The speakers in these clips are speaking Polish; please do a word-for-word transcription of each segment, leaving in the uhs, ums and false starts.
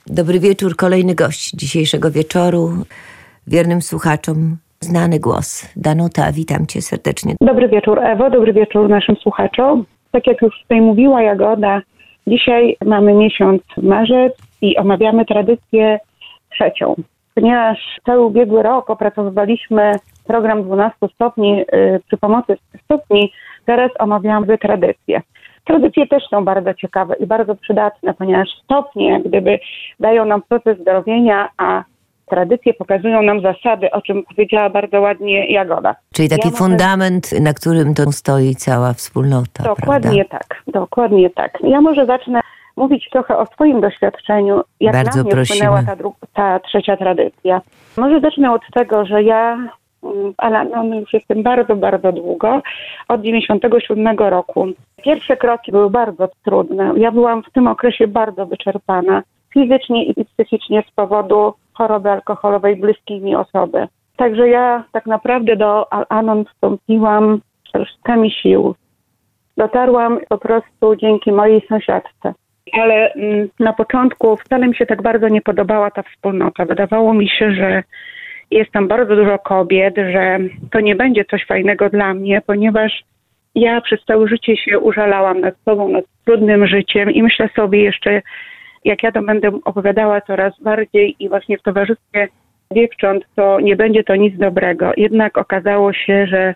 Dobry wieczór, kolejny gość dzisiejszego wieczoru. Wiernym słuchaczom znany głos. Danuta, witam cię serdecznie. Dobry wieczór, Ewo, dobry wieczór naszym słuchaczom. Tak jak już tutaj mówiła Jagoda, dzisiaj mamy miesiąc marzec i omawiamy tradycję trzecią. Ponieważ cały ubiegły rok opracowywaliśmy program dwunastu stopni yy, przy pomocy stopni, teraz omawiamy tradycje. Tradycje też są bardzo ciekawe i bardzo przydatne, ponieważ stopnie jak gdyby dają nam proces zdrowienia, a tradycje pokazują nam zasady, o czym powiedziała bardzo ładnie Jagoda. Czyli taki ja fundament, może... na którym to stoi cała wspólnota, Dokładnie prawda? tak, dokładnie tak. Ja może zacznę mówić trochę o swoim doświadczeniu, jak bardzo na mnie prosimy. wpłynęła ta, dru- ta trzecia tradycja. Może zacznę od tego, że ja, ale no, już jestem bardzo, bardzo długo, od dziewięćdziesiątego siódmego roku. Pierwsze kroki były bardzo trudne. Ja byłam w tym okresie bardzo wyczerpana fizycznie i psychicznie z powodu choroby alkoholowej bliskiej mi osoby. Także ja tak naprawdę do Al-Anon wstąpiłam resztkami sił. Dotarłam po prostu dzięki mojej sąsiadce. Ale mm, na początku wcale mi się tak bardzo nie podobała ta wspólnota. Wydawało mi się, że jest tam bardzo dużo kobiet, że to nie będzie coś fajnego dla mnie, ponieważ ja przez całe życie się użalałam nad sobą, nad trudnym życiem i myślę sobie jeszcze, jak ja to będę opowiadała coraz bardziej i właśnie w towarzystwie dziewcząt, to nie będzie to nic dobrego. Jednak okazało się, że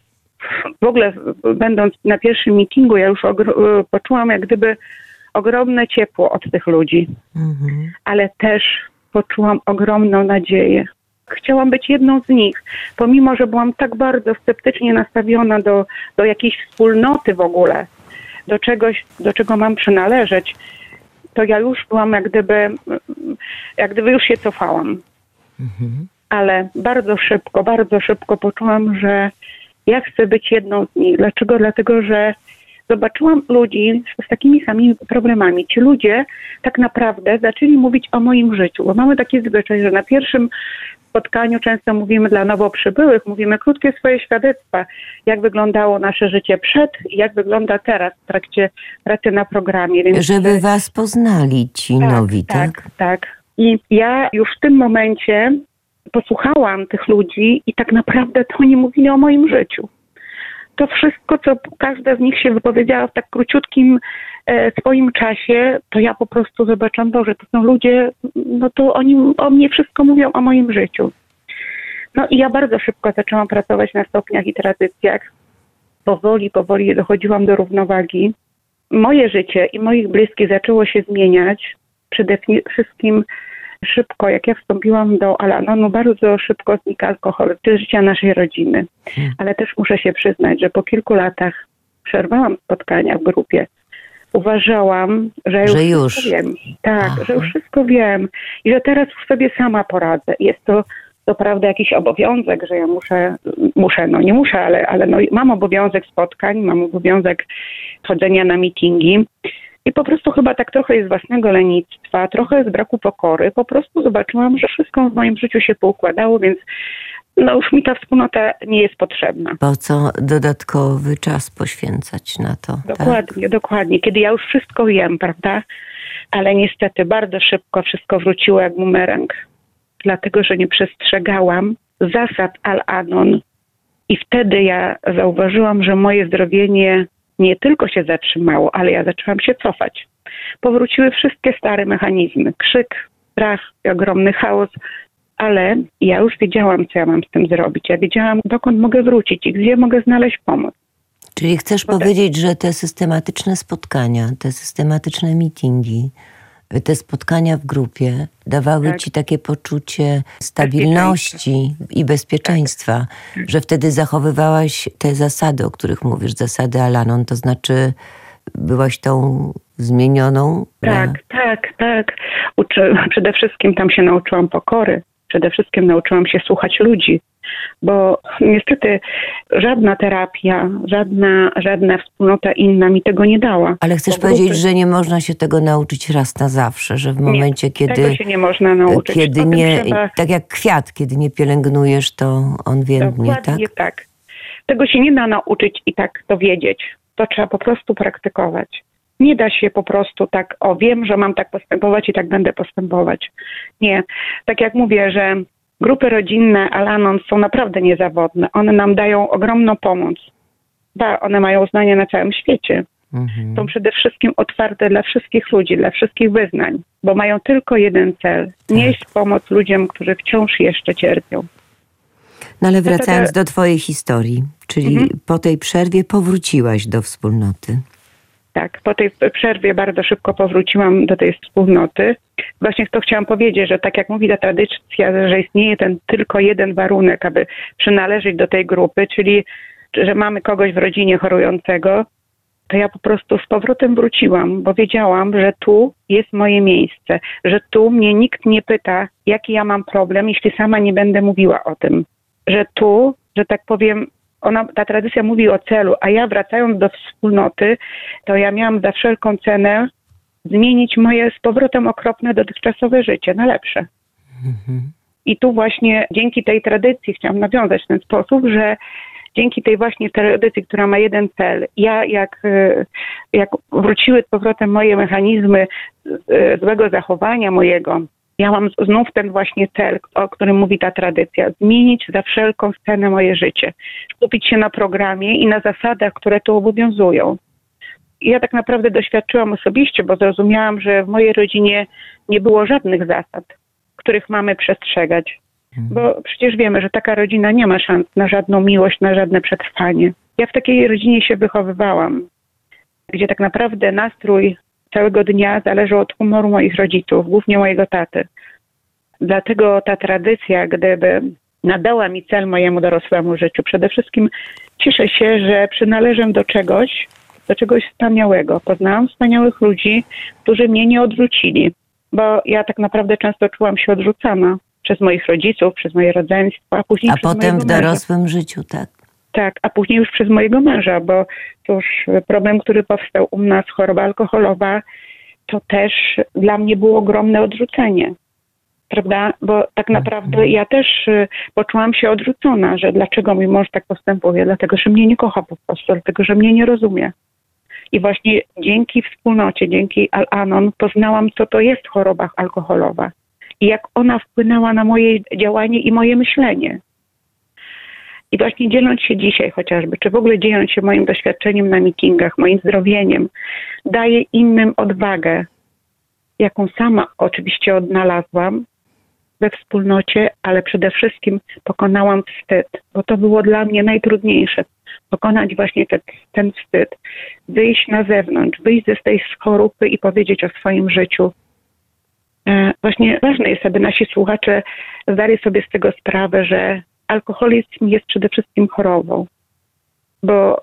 w ogóle będąc na pierwszym meetingu, ja już ogr- poczułam jak gdyby ogromne ciepło od tych ludzi, mhm. ale też poczułam ogromną nadzieję. Chciałam być jedną z nich, pomimo że byłam tak bardzo sceptycznie nastawiona do, do jakiejś wspólnoty w ogóle, do czegoś, do czego mam przynależeć, to ja już byłam jak gdyby, jak gdyby już się cofałam. Mhm. Ale bardzo szybko, bardzo szybko poczułam, że ja chcę być jedną z nich. Dlaczego? Dlatego, że zobaczyłam ludzi z takimi samymi problemami. Ci ludzie tak naprawdę zaczęli mówić o moim życiu, bo mamy takie zwyczaj, że na pierwszym spotkaniu często mówimy dla nowo przybyłych, mówimy krótkie swoje świadectwa, jak wyglądało nasze życie przed i jak wygląda teraz w trakcie pracy na programie. Więc żeby was poznali ci tak, nowi, tak? Tak, tak. I ja już w tym momencie posłuchałam tych ludzi i tak naprawdę to oni mówili o moim życiu. To wszystko, co każda z nich się wypowiedziała w tak króciutkim e, swoim czasie, to ja po prostu zobaczyłam, że to są ludzie, no to oni o mnie wszystko mówią o moim życiu. No i ja bardzo szybko zaczęłam pracować na stopniach i tradycjach. Powoli, powoli dochodziłam do równowagi. Moje życie i moich bliskich zaczęło się zmieniać. Przede wszystkim szybko, jak ja wstąpiłam do Al-Anonu, bardzo szybko znika alkohol z życia naszej rodziny. Hmm. Ale też muszę się przyznać, że po kilku latach przerwałam spotkania w grupie. Uważałam, że już, że już. wszystko wiem. Tak, Aha. że już wszystko wiem i że teraz już sobie sama poradzę. Jest to co prawda jakiś obowiązek, że ja muszę, muszę, no nie muszę, ale, ale no, mam obowiązek spotkań, mam obowiązek chodzenia na meetingi. I po prostu chyba tak trochę z własnego lenistwa, trochę z braku pokory, po prostu zobaczyłam, że wszystko w moim życiu się poukładało, więc no już mi ta wspólnota nie jest potrzebna. Po co dodatkowy czas poświęcać na to? Dokładnie, tak? dokładnie. Kiedy ja już wszystko wiem, prawda? Ale niestety bardzo szybko wszystko wróciło jak bumerang. Dlatego, że nie przestrzegałam zasad Al-Anon i wtedy ja zauważyłam, że moje zdrowienie nie tylko się zatrzymało, ale ja zaczęłam się cofać. Powróciły wszystkie stare mechanizmy. Krzyk, strach i ogromny chaos, ale ja już wiedziałam, co ja mam z tym zrobić. Ja wiedziałam, dokąd mogę wrócić i gdzie mogę znaleźć pomoc. Czyli chcesz Potem. powiedzieć, że te systematyczne spotkania, te systematyczne meetingi, te spotkania w grupie dawały tak. ci takie poczucie stabilności i bezpieczeństwa, tak. że wtedy zachowywałaś te zasady, o których mówisz, zasady Al-Anon, to znaczy byłaś tą zmienioną? Tak, na... tak, tak. Uczy... Przede wszystkim tam się nauczyłam pokory. Przede wszystkim nauczyłam się słuchać ludzi, bo niestety żadna terapia, żadna, żadna wspólnota inna mi tego nie dała. Ale chcesz powiedzieć, że nie można się tego nauczyć raz na zawsze, że w momencie, nie, kiedy... tego się nie można nauczyć. Kiedy nie, trzeba... Tak jak kwiat, kiedy nie pielęgnujesz, to on więdnie, tak? Dokładnie tak. Tego się nie da nauczyć i tak to wiedzieć. To trzeba po prostu praktykować. Nie da się po prostu tak, o wiem, że mam tak postępować i tak będę postępować. Nie. Tak jak mówię, że grupy rodzinne Al-Anon są naprawdę niezawodne. One nam dają ogromną pomoc. Ba, one mają uznanie na całym świecie. Mhm. Są przede wszystkim otwarte dla wszystkich ludzi, dla wszystkich wyznań, bo mają tylko jeden cel. Nieść pomoc ludziom, którzy wciąż jeszcze cierpią. No ale wracając do twojej historii, czyli mhm. po tej przerwie powróciłaś do wspólnoty. Tak, po tej przerwie bardzo szybko powróciłam do tej wspólnoty. Właśnie to chciałam powiedzieć, że tak jak mówi ta tradycja, że istnieje ten tylko jeden warunek, aby przynależeć do tej grupy, czyli że mamy kogoś w rodzinie chorującego, to ja po prostu z powrotem wróciłam, bo wiedziałam, że tu jest moje miejsce, że tu mnie nikt nie pyta, jaki ja mam problem, jeśli sama nie będę mówiła o tym. Że tu, że tak powiem, ona, ta tradycja mówi o celu, a ja wracając do wspólnoty, to ja miałam za wszelką cenę zmienić moje z powrotem okropne dotychczasowe życie na lepsze. Mhm. I tu właśnie dzięki tej tradycji chciałam nawiązać w ten sposób, że dzięki tej właśnie tradycji, która ma jeden cel, ja jak, jak wróciły z powrotem moje mechanizmy złego zachowania mojego, ja mam znów ten właśnie cel, o którym mówi ta tradycja, zmienić za wszelką cenę moje życie, skupić się na programie i na zasadach, które tu obowiązują. I ja tak naprawdę doświadczyłam osobiście, bo zrozumiałam, że w mojej rodzinie nie było żadnych zasad, których mamy przestrzegać. Bo przecież wiemy, że taka rodzina nie ma szans na żadną miłość, na żadne przetrwanie. Ja w takiej rodzinie się wychowywałam, gdzie tak naprawdę nastrój całego dnia zależał od humoru moich rodziców, głównie mojego taty. Dlatego ta tradycja, gdyby nadała mi cel mojemu dorosłemu życiu, przede wszystkim cieszę się, że przynależę do czegoś, do czegoś wspaniałego. Poznałam wspaniałych ludzi, którzy mnie nie odrzucili, bo ja tak naprawdę często czułam się odrzucana przez moich rodziców, przez moje rodzeństwo, a później a przez potem w męża. dorosłym życiu, tak. Tak, a później już przez mojego męża, bo cóż, problem, który powstał u nas, choroba alkoholowa, to też dla mnie było ogromne odrzucenie, prawda? Bo tak naprawdę ja też poczułam się odrzucona, że dlaczego mój mąż tak postępuje, dlatego, że mnie nie kocha po prostu, dlatego, że mnie nie rozumie. I właśnie dzięki wspólnocie, dzięki Al-Anon poznałam, co to jest choroba alkoholowa i jak ona wpłynęła na moje działanie i moje myślenie. I właśnie dzieląc się dzisiaj chociażby, czy w ogóle dzieląc się moim doświadczeniem na meetingach, moim zdrowieniem, daję innym odwagę, jaką sama oczywiście odnalazłam we wspólnocie, ale przede wszystkim pokonałam wstyd, bo to było dla mnie najtrudniejsze. Pokonać właśnie ten, ten wstyd, wyjść na zewnątrz, wyjść ze tej skorupy i powiedzieć o swoim życiu. E, właśnie ważne jest, aby nasi słuchacze zdali sobie z tego sprawę, że alkoholizm jest przede wszystkim chorobą, bo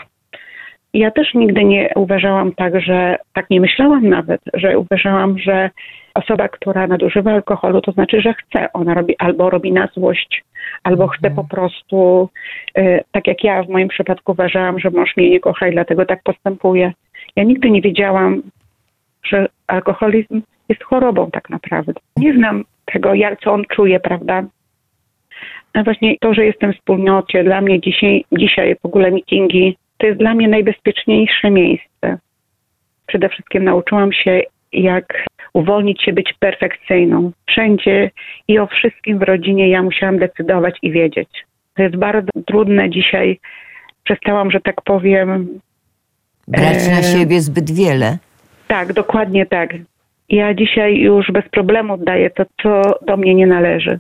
ja też nigdy nie uważałam tak, że, tak nie myślałam nawet, że uważałam, że osoba, która nadużywa alkoholu, to znaczy, że chce. Ona robi albo robi na złość, albo chce po prostu, y, tak jak ja w moim przypadku uważałam, że mąż mnie nie kocha i dlatego tak postępuje. Ja nigdy nie wiedziałam, że alkoholizm jest chorobą tak naprawdę. Nie znam tego, jak, co on czuje, prawda? A właśnie to, że jestem w wspólnocie, dla mnie dzisiaj, dzisiaj w ogóle meetingi, to jest dla mnie najbezpieczniejsze miejsce. Przede wszystkim nauczyłam się, jak uwolnić się, być perfekcyjną. Wszędzie i o wszystkim w rodzinie ja musiałam decydować i wiedzieć. To jest bardzo trudne dzisiaj. Przestałam, że tak powiem... Brać na siebie zbyt wiele. Tak, dokładnie tak. Ja dzisiaj już bez problemu oddaję to, co do mnie nie należy.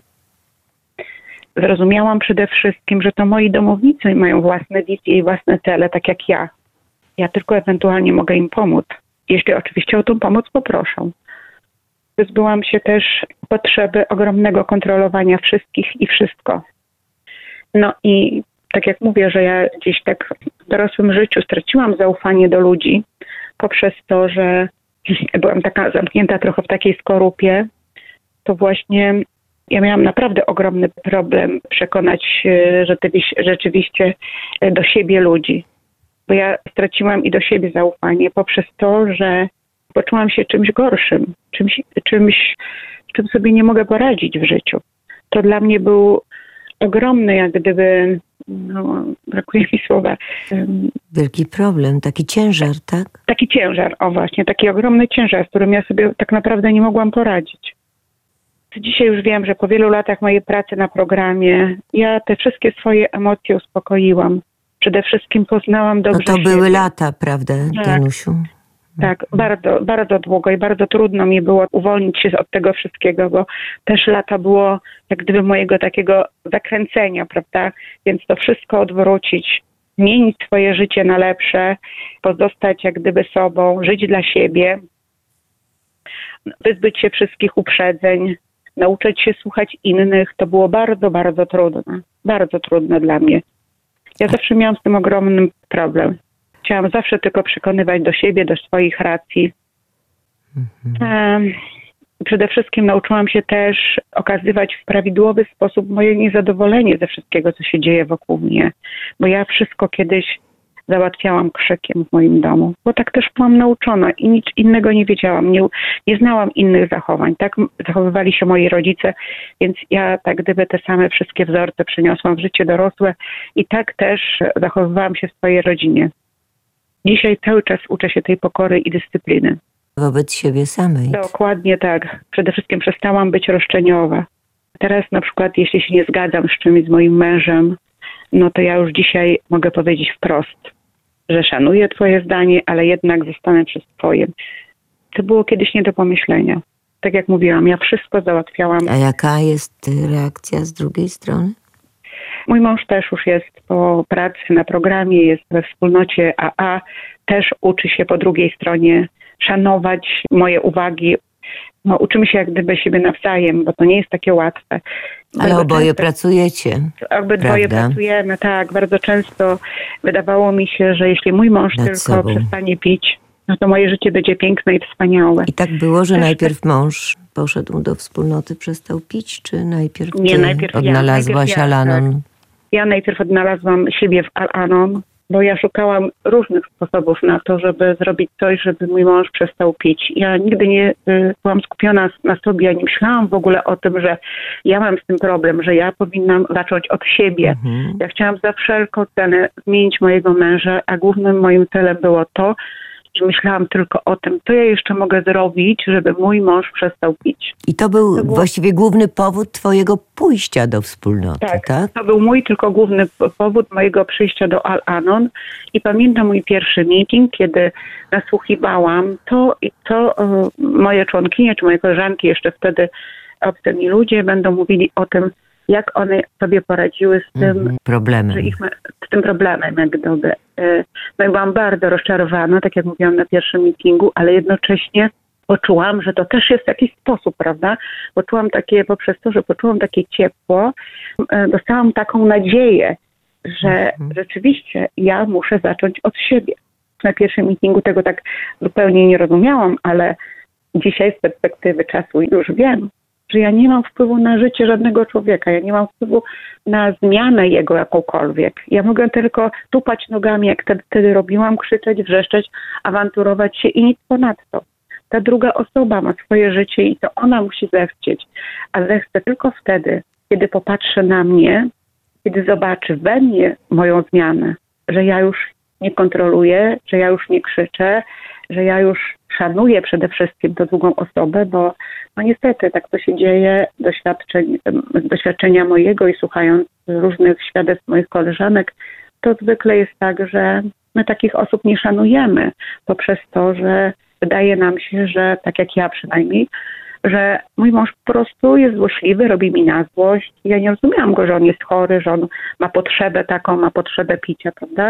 Zrozumiałam przede wszystkim, że to moi domownicy mają własne wizje i własne cele, tak jak ja. Ja tylko ewentualnie mogę im pomóc, jeśli oczywiście o tą pomoc poproszą. Wyzbyłam się też potrzeby ogromnego kontrolowania wszystkich i wszystko. No i tak jak mówię, że ja gdzieś tak w dorosłym życiu straciłam zaufanie do ludzi poprzez to, że byłam taka zamknięta trochę w takiej skorupie, to właśnie ja miałam naprawdę ogromny problem przekonać rzeczywiście do siebie ludzi. Bo ja straciłam i do siebie zaufanie poprzez to, że poczułam się czymś gorszym, czymś, czymś, z czym sobie nie mogę poradzić w życiu. To dla mnie był ogromny jak gdyby no, brakuje mi słowa. Wielki problem, taki ciężar, tak? Taki ciężar, o właśnie, taki ogromny ciężar, z którym ja sobie tak naprawdę nie mogłam poradzić. Dzisiaj już wiem, że po wielu latach mojej pracy na programie ja te wszystkie swoje emocje uspokoiłam. Przede wszystkim poznałam dobrze No to siebie. były lata, prawda, Tak. Danusiu? Tak, bardzo, bardzo długo i bardzo trudno mi było uwolnić się od tego wszystkiego, bo też lata było jak gdyby mojego takiego zakręcenia, prawda? Więc to wszystko odwrócić, zmienić swoje życie na lepsze, pozostać jak gdyby sobą, żyć dla siebie, wyzbyć się wszystkich uprzedzeń, nauczyć się słuchać innych, to było bardzo, bardzo trudne. Bardzo trudne dla mnie. Ja zawsze miałam z tym ogromny problem. Chciałam zawsze tylko przekonywać do siebie, do swoich racji. Mhm. Przede wszystkim nauczyłam się też okazywać w prawidłowy sposób moje niezadowolenie ze wszystkiego, co się dzieje wokół mnie. Bo ja wszystko kiedyś załatwiałam krzykiem w moim domu, bo tak też byłam nauczona i nic innego nie wiedziałam, nie, nie znałam innych zachowań. Tak zachowywali się moi rodzice, więc ja tak gdyby te same wszystkie wzorce przeniosłam w życie dorosłe i tak też zachowywałam się w swojej rodzinie. Dzisiaj cały czas uczę się tej pokory i dyscypliny. Wobec siebie samej. Dokładnie tak. Przede wszystkim przestałam być roszczeniowa. Teraz na przykład, jeśli się nie zgadzam z czymś z moim mężem, no to ja już dzisiaj mogę powiedzieć wprost, że szanuję twoje zdanie, ale jednak zostanę przy swoim. To było kiedyś nie do pomyślenia. Tak jak mówiłam, ja wszystko załatwiałam. A jaka jest reakcja z drugiej strony? Mój mąż też już jest po pracy na programie, jest we wspólnocie A A, też uczy się po drugiej stronie szanować moje uwagi. No, uczymy się jak gdyby siebie nawzajem, bo to nie jest takie łatwe. Ale bardzo oboje często, pracujecie, Obydwoje prawda? pracujemy, tak. Bardzo często wydawało mi się, że jeśli mój mąż Nad tylko sobą. przestanie pić, no to moje życie będzie piękne i wspaniałe. I tak było, że Też najpierw mąż poszedł do wspólnoty, przestał pić, czy najpierw ty Nie, najpierw ja, odnalazłaś najpierw ja, Al-Anon? Ja najpierw odnalazłam siebie w Al-Anon, bo ja szukałam różnych sposobów na to, żeby zrobić coś, żeby mój mąż przestał pić. Ja nigdy nie y, byłam skupiona na sobie, nie myślałam w ogóle o tym, że ja mam z tym problem, że ja powinnam zacząć od siebie. Mhm. Ja chciałam za wszelką cenę zmienić mojego męża, a głównym moim celem było to, że myślałam tylko o tym, co ja jeszcze mogę zrobić, żeby mój mąż przestał pić. I to był To było- właściwie główny powód twojego pójścia do wspólnoty, tak? Tak, to był mój tylko główny p- powód mojego przyjścia do Al-Anon i pamiętam mój pierwszy meeting, kiedy nasłuchiwałam to, co e, moje członkinie czy moje koleżanki, jeszcze wtedy obcy mi ludzie, będą mówili o tym, jak one sobie poradziły z tym, Mhm. Problemem. że ich, z tym problemem, jak gdyby. E, No i byłam bardzo rozczarowana, tak jak mówiłam na pierwszym meetingu, ale jednocześnie poczułam, że to też jest w jakiś sposób, prawda? Poczułam takie, poprzez to, że poczułam takie ciepło, e, dostałam taką nadzieję, że Mhm. rzeczywiście ja muszę zacząć od siebie. Na pierwszym meetingu tego tak zupełnie nie rozumiałam, ale dzisiaj z perspektywy czasu już wiem, że ja nie mam wpływu na życie żadnego człowieka. Ja nie mam wpływu na zmianę jego jakąkolwiek. Ja mogę tylko tupać nogami, jak wtedy, wtedy robiłam, krzyczeć, wrzeszczeć, awanturować się i nic ponadto. Ta druga osoba ma swoje życie i to ona musi zechcieć. A zechce tylko wtedy, kiedy popatrzy na mnie, kiedy zobaczy we mnie moją zmianę, że ja już nie kontroluję, że ja już nie krzyczę, że ja już szanuję przede wszystkim tę drugą osobę, bo no niestety tak to się dzieje, doświadczeń, z doświadczenia mojego i słuchając różnych świadectw moich koleżanek, to zwykle jest tak, że my takich osób nie szanujemy poprzez to, że wydaje nam się, że tak jak ja przynajmniej, że mój mąż po prostu jest złośliwy, robi mi na złość. Ja nie rozumiałam go, że on jest chory, że on ma potrzebę taką, ma potrzebę picia, prawda?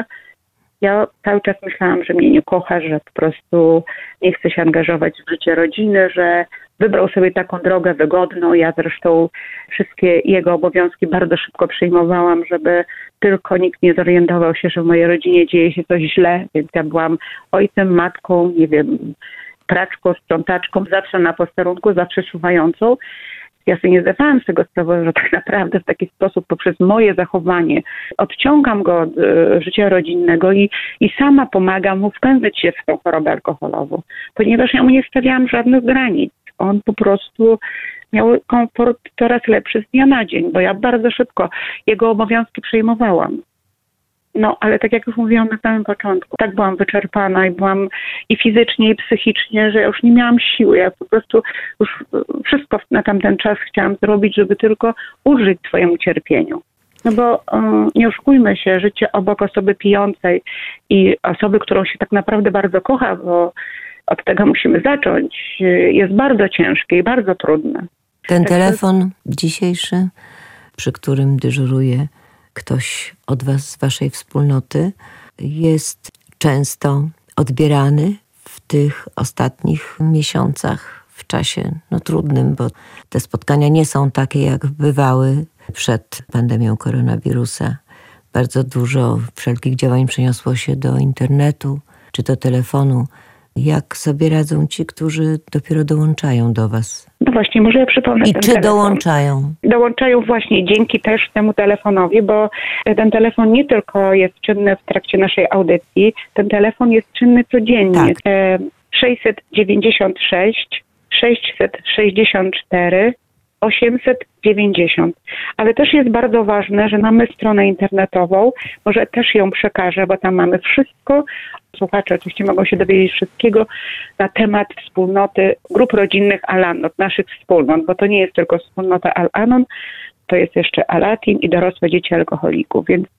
Ja cały czas myślałam, że mnie nie kocha, że po prostu nie chce się angażować w życie rodziny, że wybrał sobie taką drogę wygodną. Ja zresztą wszystkie jego obowiązki bardzo szybko przyjmowałam, żeby tylko nikt nie zorientował się, że w mojej rodzinie dzieje się coś źle, więc ja byłam ojcem, matką, nie wiem, praczką, sprzątaczką, zawsze na posterunku, zawsze czuwającą. Ja sobie nie zdawałam z tego sprawę, że tak naprawdę w taki sposób poprzez moje zachowanie odciągam go od y, życia rodzinnego i, i sama pomagam mu wpędzać się w tą chorobę alkoholową, ponieważ ja mu nie stawiałam żadnych granic. On po prostu miał komfort coraz lepszy z dnia na dzień, bo ja bardzo szybko jego obowiązki przejmowałam. No, ale tak jak już mówiłam na samym początku, tak byłam wyczerpana i byłam i fizycznie, i psychicznie, że ja już nie miałam siły. Ja po prostu już wszystko na tamten czas chciałam zrobić, żeby tylko ulżyć swojemu cierpieniu. No bo um, nie oszukujmy się, życie obok osoby pijącej i osoby, którą się tak naprawdę bardzo kocha, bo od tego musimy zacząć, jest bardzo ciężkie i bardzo trudne. Ten telefon dzisiejszy, przy którym dyżuruje ktoś od was z waszej wspólnoty, jest często odbierany w tych ostatnich miesiącach, w czasie no, trudnym, bo te spotkania nie są takie, jak bywały przed pandemią koronawirusa. Bardzo dużo wszelkich działań przeniosło się do internetu czy do telefonu. Jak sobie radzą ci, którzy dopiero dołączają do was? No właśnie, może ja przypomnę I ten czy telefon. dołączają? Dołączają właśnie dzięki też temu telefonowi, bo ten telefon nie tylko jest czynny w trakcie naszej audycji, ten telefon jest czynny codziennie. Tak. sześćset dziewięćdziesiąt sześć, sześćset sześćdziesiąt cztery, osiemset dziewięćdziesiąt. Ale też jest bardzo ważne, że mamy stronę internetową, może też ją przekażę, bo tam mamy wszystko. Słuchacze oczywiście mogą się dowiedzieć wszystkiego na temat wspólnoty grup rodzinnych Al-Anon, naszych wspólnot, bo to nie jest tylko wspólnota Al-Anon, to jest jeszcze Alatin i dorosłe dzieci alkoholików, więc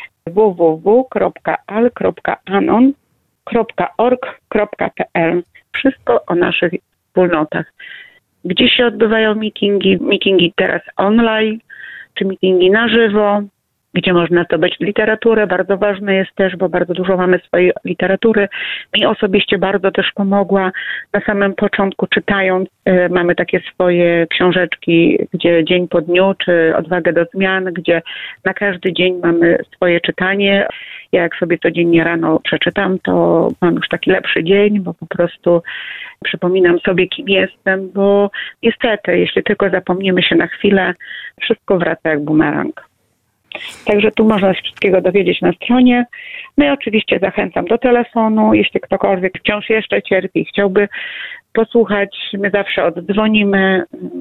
w w w kropka al kropka anon kropka org kropka p l. Wszystko o naszych wspólnotach. Gdzie się odbywają meetingi, meetingi teraz online, czy meetingi na żywo, gdzie można zdobyć literaturę. Bardzo ważne jest też, bo bardzo dużo mamy swojej literatury. Mi osobiście bardzo też pomogła na samym początku czytając. Y, mamy takie swoje książeczki, gdzie dzień po dniu, czy odwagę do zmian, gdzie na każdy dzień mamy swoje czytanie. Ja jak sobie codziennie rano przeczytam, to mam już taki lepszy dzień, bo po prostu przypominam sobie, kim jestem, bo niestety, jeśli tylko zapomnimy się na chwilę, wszystko wraca jak bumerang. Także tu można się wszystkiego dowiedzieć na stronie. No i oczywiście zachęcam do telefonu, jeśli ktokolwiek wciąż jeszcze cierpi i chciałby posłuchać, my zawsze oddzwonimy.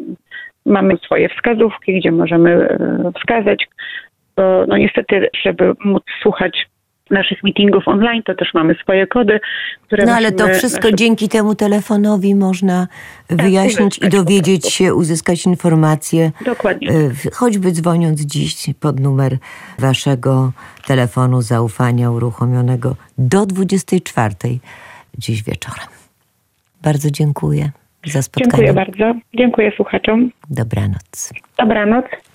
Mamy swoje wskazówki, gdzie możemy wskazać, bo no niestety, żeby móc słuchać naszych meetingów online, to też mamy swoje kody, które No ale to wszystko nasze... dzięki temu telefonowi można tak, wyjaśnić i dowiedzieć się, uzyskać informacje. Dokładnie. Choćby dzwoniąc dziś pod numer waszego telefonu zaufania uruchomionego do dwudziestej czwartej dziś wieczorem. Bardzo dziękuję za spotkanie. Dziękuję bardzo. Dziękuję słuchaczom. Dobranoc. Dobranoc.